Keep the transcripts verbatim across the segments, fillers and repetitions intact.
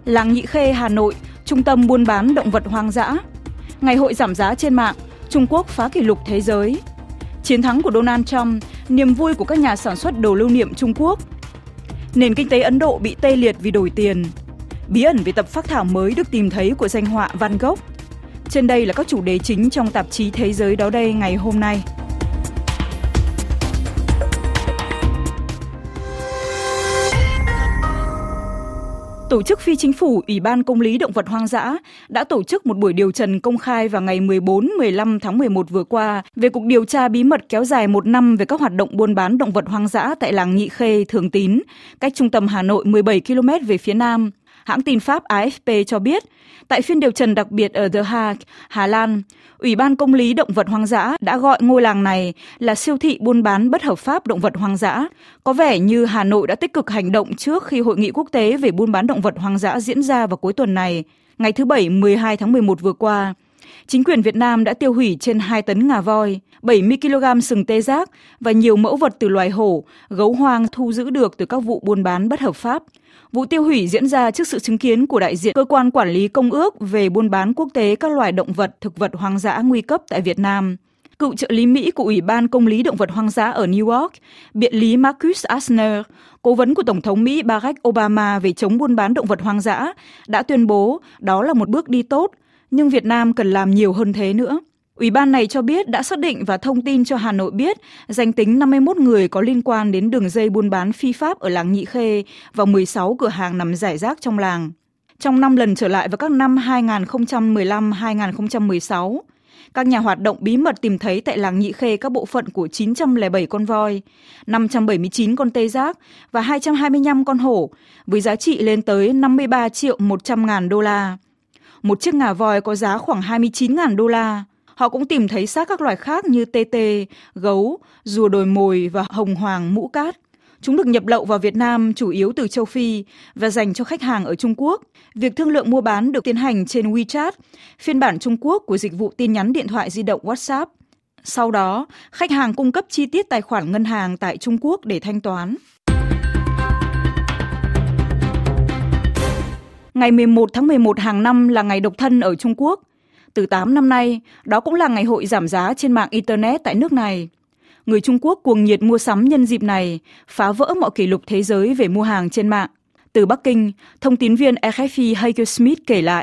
Làng Nhị Khê, Hà Nội, trung tâm buôn bán động vật hoang dã. Ngày hội giảm giá trên mạng, Trung Quốc phá kỷ lục thế giới. Chiến thắng của Donald Trump, niềm vui của các nhà sản xuất đồ lưu niệm Trung Quốc. Nền kinh tế Ấn Độ bị tê liệt vì đổi tiền. Bí ẩn về tập phác thảo mới được tìm thấy của danh họa Van Gogh. Trên đây là các chủ đề chính trong tạp chí Thế giới đó đây ngày hôm nay. Tổ chức phi chính phủ Ủy ban Công lý Động vật Hoang dã đã tổ chức một buổi điều trần công khai vào ngày mười bốn mười lăm tháng mười một vừa qua về cuộc điều tra bí mật kéo dài một năm về các hoạt động buôn bán động vật hoang dã tại làng Nhị Khê, Thường Tín, cách trung tâm Hà Nội mười bảy ki lô mét về phía nam. Hãng tin Pháp A F P cho biết, tại phiên điều trần đặc biệt ở The Hague, Hà Lan, Ủy ban Công lý Động vật Hoang dã đã gọi ngôi làng này là siêu thị buôn bán bất hợp pháp động vật hoang dã. Có vẻ như Hà Nội đã tích cực hành động trước khi Hội nghị quốc tế về buôn bán động vật hoang dã diễn ra vào cuối tuần này, ngày thứ Bảy mười hai tháng mười một vừa qua. Chính quyền Việt Nam đã tiêu hủy trên hai tấn ngà voi, bảy mươi ki lô gam sừng tê giác và nhiều mẫu vật từ loài hổ, gấu hoang thu giữ được từ các vụ buôn bán bất hợp pháp. Vụ tiêu hủy diễn ra trước sự chứng kiến của đại diện Cơ quan Quản lý Công ước về buôn bán quốc tế các loài động vật, thực vật hoang dã nguy cấp tại Việt Nam. Cựu trợ lý Mỹ của Ủy ban Công lý Động vật Hoang dã ở New York, biện lý Marcus Asner, cố vấn của Tổng thống Mỹ Barack Obama về chống buôn bán động vật hoang dã, đã tuyên bố đó là một bước đi tốt, nhưng Việt Nam cần làm nhiều hơn thế nữa. Ủy ban này cho biết đã xác định và thông tin cho Hà Nội biết danh tính năm mươi mốt người có liên quan đến đường dây buôn bán phi pháp ở làng Nhị Khê và mười sáu cửa hàng nằm rải rác trong làng. Trong năm lần trở lại vào các năm hai không một lăm đến hai không một sáu, các nhà hoạt động bí mật tìm thấy tại làng Nhị Khê các bộ phận của chín trăm lẻ bảy con voi, năm trăm bảy mươi chín con tê giác và hai trăm hai mươi lăm con hổ, với giá trị lên tới năm mươi ba triệu một trăm ngàn đô la. Một chiếc ngà voi có giá khoảng hai mươi chín ngàn đô la. Họ cũng tìm thấy xác các loài khác như tê tê, gấu, rùa đồi mồi và hồng hoàng mũ cát. Chúng được nhập lậu vào Việt Nam chủ yếu từ châu Phi và dành cho khách hàng ở Trung Quốc. Việc thương lượng mua bán được tiến hành trên WeChat, phiên bản Trung Quốc của dịch vụ tin nhắn điện thoại di động WhatsApp. Sau đó, khách hàng cung cấp chi tiết tài khoản ngân hàng tại Trung Quốc để thanh toán. Ngày mười một tháng mười một hàng năm là ngày độc thân ở Trung Quốc. Từ tám năm nay, đó cũng là ngày hội giảm giá trên mạng Internet tại nước này. Người Trung Quốc cuồng nhiệt mua sắm nhân dịp này, phá vỡ mọi kỷ lục thế giới về mua hàng trên mạng. Từ Bắc Kinh, thông tín viên R F I Heike Smith kể lại.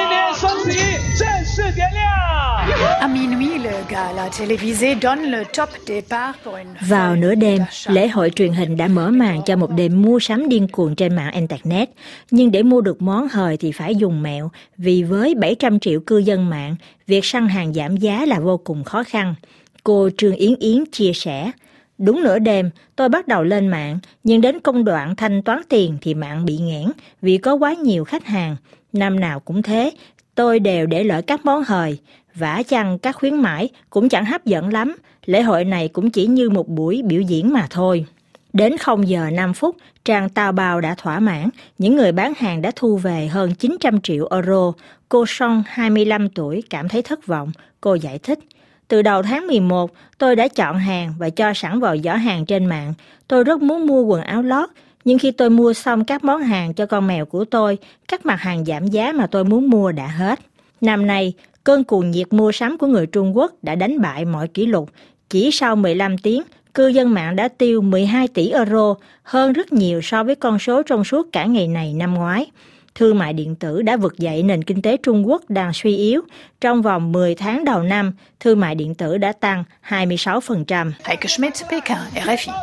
Vào nửa đêm, lễ hội truyền hình đã mở màn cho một đêm mua sắm điên cuồng trên mạng Internet. Nhưng để mua được món hời thì phải dùng mẹo, vì với bảy trăm triệu cư dân mạng, việc săn hàng giảm giá là vô cùng khó khăn. Cô Trương Yến Yến chia sẻ, đúng nửa đêm tôi bắt đầu lên mạng, nhưng đến công đoạn thanh toán tiền thì mạng bị nghẽn vì có quá nhiều khách hàng. Năm nào cũng thế, tôi đều để lỡ các món hời. Vả chăng các khuyến mãi cũng chẳng hấp dẫn lắm, lễ hội này cũng chỉ như một buổi biểu diễn mà thôi. Đến không giờ năm phút, trang Taobao đã thỏa mãn, những người bán hàng đã thu về hơn chín trăm triệu euro. Cô Song, hai mươi lăm tuổi, cảm thấy thất vọng. Cô giải thích, từ đầu tháng mười một, tôi đã chọn hàng và cho sẵn vào giỏ hàng trên mạng. Tôi rất muốn mua quần áo lót, nhưng khi tôi mua xong các món hàng cho con mèo của tôi, các mặt hàng giảm giá mà tôi muốn mua đã hết. Năm nay, cơn cuồng nhiệt mua sắm của người Trung Quốc đã đánh bại mọi kỷ lục. Chỉ sau mười lăm tiếng, cư dân mạng đã tiêu mười hai tỷ euro, hơn rất nhiều so với con số trong suốt cả ngày này năm ngoái. Thương mại điện tử đã vực dậy nền kinh tế Trung Quốc đang suy yếu. Trong vòng mười tháng đầu năm, thương mại điện tử đã tăng hai mươi sáu phần trăm. Heike Schmidt, Peking, R F I.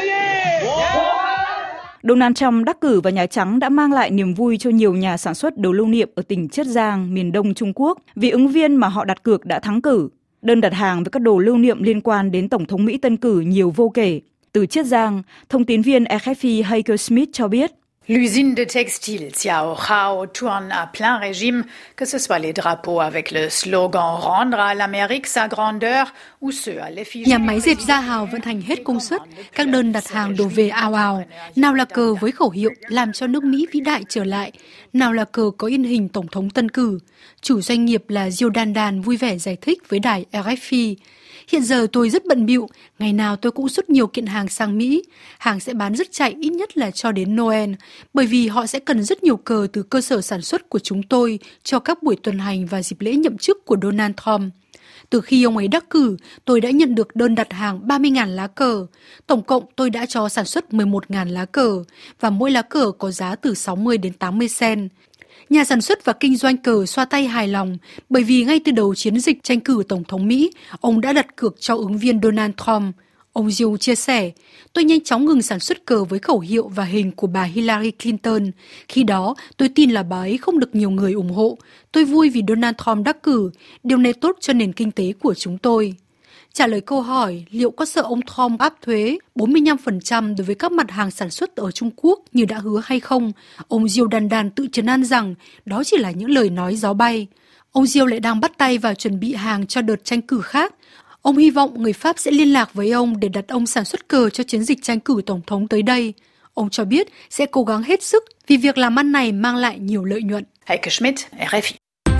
Donald Trump đắc cử vào Nhà Trắng đã mang lại niềm vui cho nhiều nhà sản xuất đồ lưu niệm ở tỉnh Chiết Giang, miền đông Trung Quốc, vì ứng viên mà họ đặt cược đã thắng cử. Đơn đặt hàng với các đồ lưu niệm liên quan đến Tổng thống Mỹ tân cử nhiều vô kể. Từ Chiết Giang, thông tín viên R F I Heike Smith cho biết. L'usine de textile Xiaohao tourne à plein régime, que ce soit les drapeaux avec le slogan rendre à l'Amérique sa grandeur ou ceux à l'effigie. Nhà máy dệt Gia Hào vận hành hết công suất, các đơn đặt hàng đổ về ào ào. Nào là cờ với khẩu hiệu làm cho nước Mỹ vĩ đại trở lại, nào là cờ có in hình Tổng thống tân cử. Chủ doanh nghiệp là Diêu Đan Đan vui vẻ giải thích với đài R F I. Hiện giờ tôi rất bận bịu, ngày nào tôi cũng xuất nhiều kiện hàng sang Mỹ. Hàng sẽ bán rất chạy ít nhất là cho đến Noel, bởi vì họ sẽ cần rất nhiều cờ từ cơ sở sản xuất của chúng tôi cho các buổi tuần hành và dịp lễ nhậm chức của Donald Trump. Từ khi ông ấy đắc cử, tôi đã nhận được đơn đặt hàng ba mươi nghìn lá cờ. Tổng cộng tôi đã cho sản xuất mười một nghìn lá cờ, và mỗi lá cờ có giá từ sáu mươi đến tám mươi cent. Nhà sản xuất và kinh doanh cờ xoa tay hài lòng, bởi vì ngay từ đầu chiến dịch tranh cử Tổng thống Mỹ, ông đã đặt cược cho ứng viên Donald Trump. Ông Diêu chia sẻ, tôi nhanh chóng ngừng sản xuất cờ với khẩu hiệu và hình của bà Hillary Clinton. Khi đó, tôi tin là bà ấy không được nhiều người ủng hộ. Tôi vui vì Donald Trump đắc cử, điều này tốt cho nền kinh tế của chúng tôi. Trả lời câu hỏi liệu có sợ ông Trump áp thuế bốn mươi lăm phần trăm đối với các mặt hàng sản xuất ở Trung Quốc như đã hứa hay không, ông Diêu đan đan tự trấn an rằng đó chỉ là những lời nói gió bay. Ông Diêu lại đang bắt tay vào chuẩn bị hàng cho đợt tranh cử khác. Ông hy vọng người Pháp sẽ liên lạc với ông để đặt ông sản xuất cờ cho chiến dịch tranh cử Tổng thống tới đây. Ông cho biết sẽ cố gắng hết sức vì việc làm ăn này mang lại nhiều lợi nhuận. Heike Schmidt, R F I.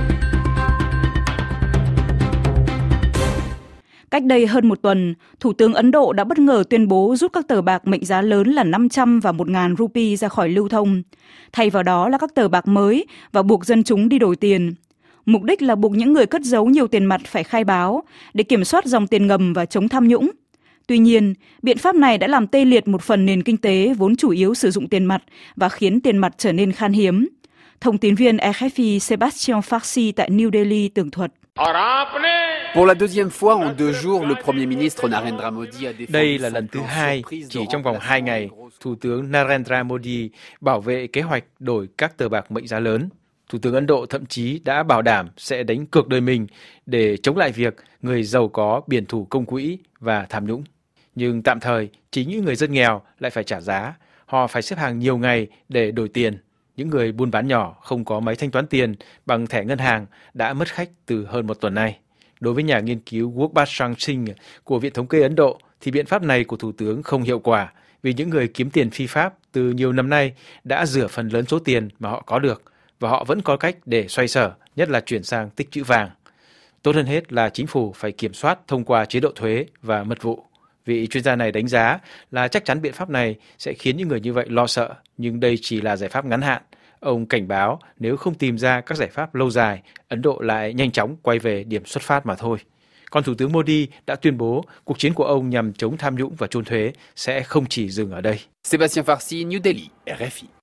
Cách đây hơn một tuần, Thủ tướng Ấn Độ đã bất ngờ tuyên bố rút các tờ bạc mệnh giá lớn là năm trăm và một nghìn rupee ra khỏi lưu thông. Thay vào đó là các tờ bạc mới và buộc dân chúng đi đổi tiền. Mục đích là buộc những người cất giấu nhiều tiền mặt phải khai báo để kiểm soát dòng tiền ngầm và chống tham nhũng. Tuy nhiên, biện pháp này đã làm tê liệt một phần nền kinh tế vốn chủ yếu sử dụng tiền mặt và khiến tiền mặt trở nên khan hiếm. Thông tín viên R F I Sebastian Farsi tại New Delhi tường thuật. Pour la deuxième fois en deux jours, le Premier ministre Narendra Modi a défendu. Đây là lần thứ hai, chỉ trong vòng hai ngày, Thủ tướng Narendra Modi bảo vệ kế hoạch đổi các tờ bạc mệnh giá lớn. Thủ tướng Ấn Độ thậm chí đã bảo đảm sẽ đánh cược đời mình để chống lại việc người giàu có biển thủ công quỹ và tham nhũng. Nhưng tạm thời, chính những người dân nghèo lại phải trả giá. Họ phải xếp hàng nhiều ngày để đổi tiền. Những người buôn bán nhỏ không có máy thanh toán tiền bằng thẻ ngân hàng đã mất khách từ hơn một tuần nay. Đối với nhà nghiên cứu Gurbachav Singh của Viện Thống kê Ấn Độ, thì biện pháp này của Thủ tướng không hiệu quả vì những người kiếm tiền phi pháp từ nhiều năm nay đã rửa phần lớn số tiền mà họ có được và họ vẫn có cách để xoay sở, nhất là chuyển sang tích trữ vàng. Tốt hơn hết là chính phủ phải kiểm soát thông qua chế độ thuế và mật vụ. Vị chuyên gia này đánh giá là chắc chắn biện pháp này sẽ khiến những người như vậy lo sợ, nhưng đây chỉ là giải pháp ngắn hạn. Ông cảnh báo nếu không tìm ra các giải pháp lâu dài, Ấn Độ lại nhanh chóng quay về điểm xuất phát mà thôi. Còn Thủ tướng Modi đã tuyên bố cuộc chiến của ông nhằm chống tham nhũng và trốn thuế sẽ không chỉ dừng ở đây. Sebastian Farsi, New Delhi, R F I.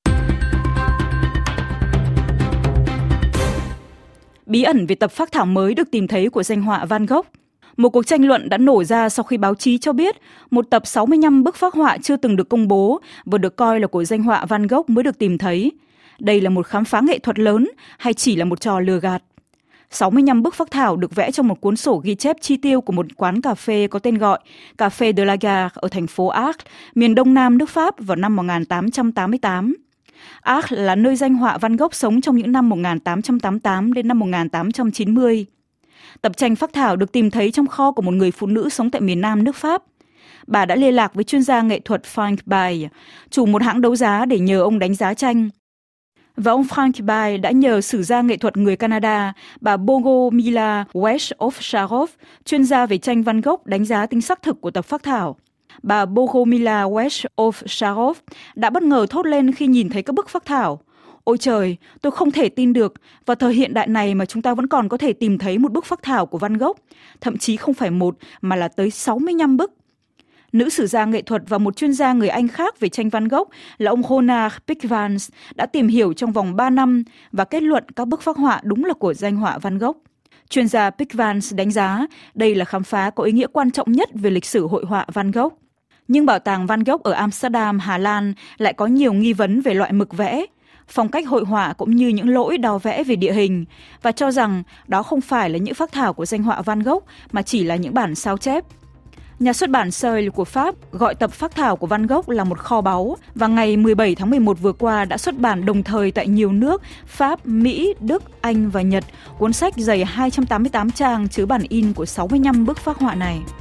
Bí ẩn về tập phác thảo mới được tìm thấy của danh họa Van Gogh. Một cuộc tranh luận đã nổ ra sau khi báo chí cho biết một tập sáu mươi lăm bức phác họa chưa từng được công bố và được coi là của danh họa Van Gogh mới được tìm thấy. Đây là một khám phá nghệ thuật lớn hay chỉ là một trò lừa gạt? sáu mươi lăm bức phác thảo được vẽ trong một cuốn sổ ghi chép chi tiêu của một quán cà phê có tên gọi Café de la Gare ở thành phố Arles, miền đông nam nước Pháp vào năm một nghìn tám trăm tám mươi tám. Arles là nơi danh họa Van Gogh sống trong những năm một nghìn tám trăm tám mươi tám đến năm một nghìn tám trăm chín mươi. Tập tranh phác thảo được tìm thấy trong kho của một người phụ nữ sống tại miền nam nước Pháp. Bà đã liên lạc với chuyên gia nghệ thuật Frank Baye, chủ một hãng đấu giá để nhờ ông đánh giá tranh. Và ông Frank Baye đã nhờ sử gia nghệ thuật người Canada, bà Bogomila Wesh-Ovcharov, chuyên gia về tranh Van Gogh đánh giá tính xác thực của tập phác thảo. Bà Bogomila Wesh-Ovcharov đã bất ngờ thốt lên khi nhìn thấy các bức phác thảo. Ôi trời, tôi không thể tin được, vào thời hiện đại này mà chúng ta vẫn còn có thể tìm thấy một bức phác thảo của Van Gogh, thậm chí không phải một mà là tới sáu mươi lăm bức. Nữ sử gia nghệ thuật và một chuyên gia người Anh khác về tranh Van Gogh là ông Ronald Pickvans đã tìm hiểu trong vòng ba năm và kết luận các bức phác họa đúng là của danh họa Van Gogh. Chuyên gia Pickvans đánh giá đây là khám phá có ý nghĩa quan trọng nhất về lịch sử hội họa Van Gogh. Nhưng bảo tàng Van Gogh ở Amsterdam, Hà Lan lại có nhiều nghi vấn về loại mực vẽ, phong cách hội họa cũng như những lỗi đo vẽ về địa hình và cho rằng đó không phải là những phác thảo của danh họa Van Gogh mà chỉ là những bản sao chép. Nhà xuất bản Seuil của Pháp gọi tập phác thảo của Van Gogh là một kho báu và ngày mười bảy tháng mười một vừa qua đã xuất bản đồng thời tại nhiều nước Pháp, Mỹ, Đức, Anh và Nhật cuốn sách dày hai trăm tám mươi tám trang chứa bản in của sáu mươi lăm bức phác họa này.